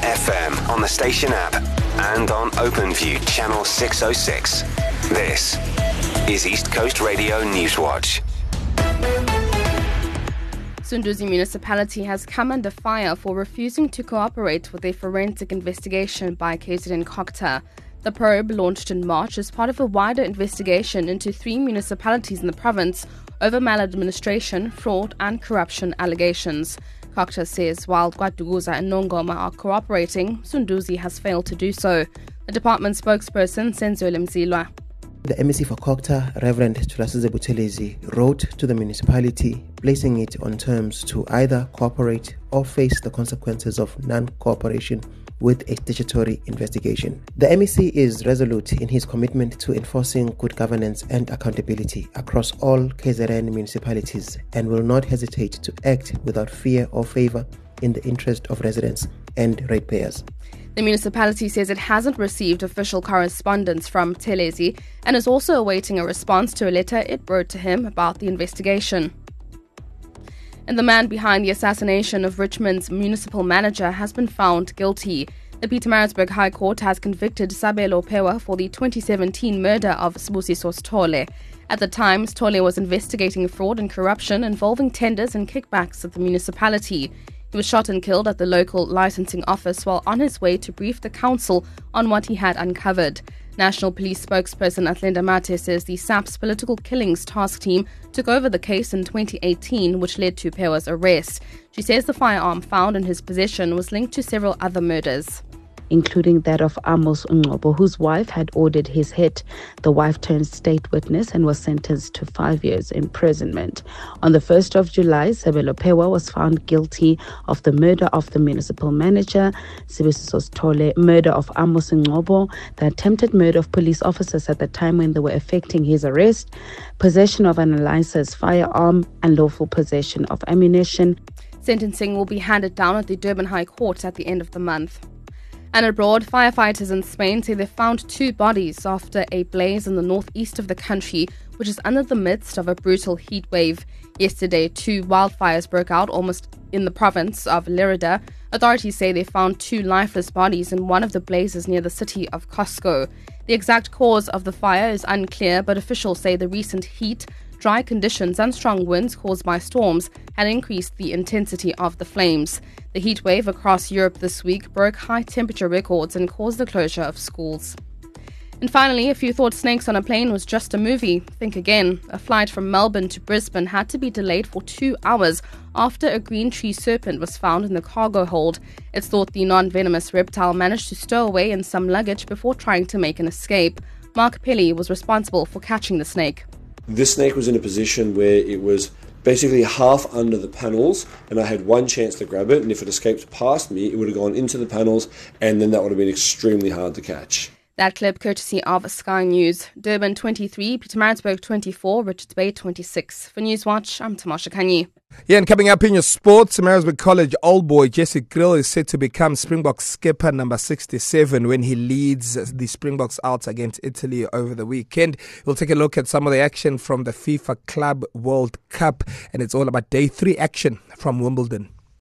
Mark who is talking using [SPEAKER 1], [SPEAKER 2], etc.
[SPEAKER 1] FM on the station app and on OpenView channel 606. This is East Coast Radio Newswatch.
[SPEAKER 2] Sunduzi Municipality has come under fire for refusing to cooperate with a forensic investigation by KZN COGTA. The probe, launched in March as part of a wider investigation into 3 municipalities in the province over maladministration, fraud and corruption allegations. COGTA says while Kwaduguza and Nongoma are cooperating, Sunduzi has failed to do so. The department spokesperson, Senzole Mzilwa.
[SPEAKER 3] The MEC for COGTA, Reverend Thulasizwe Buthelezi, wrote to the municipality placing it on terms to either cooperate or face the consequences of non-cooperation with a statutory investigation. The MEC is resolute in his commitment to enforcing good governance and accountability across all KZN municipalities and will not hesitate to act without fear or favour in the interest of residents and ratepayers.
[SPEAKER 2] The municipality says it hasn't received official correspondence from Buthelezi and is also awaiting a response to a letter it wrote to him about the investigation. And the man behind the assassination of Richmond's municipal manager has been found guilty. The Pietermaritzburg High Court has convicted Sabelo Pewa for the 2017 murder of Sibusiso Sithole. At the time, Sithole was investigating fraud and corruption involving tenders and kickbacks at the municipality. He was shot and killed at the local licensing office while on his way to brief the council on what he had uncovered. National Police spokesperson Athlenda Mate says the SAPS Political Killings Task Team took over the case in 2018, which led to Pewa's arrest. She says the firearm found in his possession was linked to several other murders,
[SPEAKER 4] including that of Amos Ngcobo, whose wife had ordered his hit. The wife turned state witness and was sentenced to 5 years imprisonment. On the 1st of July, Sabelo Pewa was found guilty of the murder of the municipal manager, Sibusiso Sithole, murder of Amos Ngcobo, the attempted murder of police officers at the time when they were effecting his arrest, possession of an unlicensed firearm, unlawful possession of ammunition.
[SPEAKER 2] Sentencing will be handed down at the Durban High Court at the end of the month. And abroad, firefighters in Spain say they found 2 bodies after a blaze in the northeast of the country, which is under the midst of a brutal heat wave. Yesterday, 2 wildfires broke out almost in the province of Lerida. Authorities say they found 2 lifeless bodies in one of the blazes near the city of Cusco. The exact cause of the fire is unclear, but officials say the recent heat, dry conditions and strong winds caused by storms had increased the intensity of the flames. The heat wave across Europe this week broke high temperature records and caused the closure of schools. And finally, if you thought Snakes on a Plane was just a movie, think again. A flight from Melbourne to Brisbane had to be delayed for 2 hours after a green tree serpent was found in the cargo hold. It's thought the non-venomous reptile managed to stow away in some luggage before trying to make an escape. Mark Pelly was responsible for catching the snake.
[SPEAKER 5] This snake was in a position where it was basically half under the panels and I had one chance to grab it, and if it escaped past me it would have gone into the panels and then that would have been extremely hard to catch.
[SPEAKER 2] That clip courtesy of Sky News. Durban 23, Pietermaritzburg 24, Richards Bay 26. For Newswatch, I'm Tamasha Kanyi.
[SPEAKER 6] Yeah, and coming up in your sports, Maritzburg College Old Boy Jesse Grill is set to become Springboks skipper number 67 when he leads the Springboks out against Italy over the weekend. We'll take a look at some of the action from the FIFA Club World Cup, and it's all about day 3 action from Wimbledon.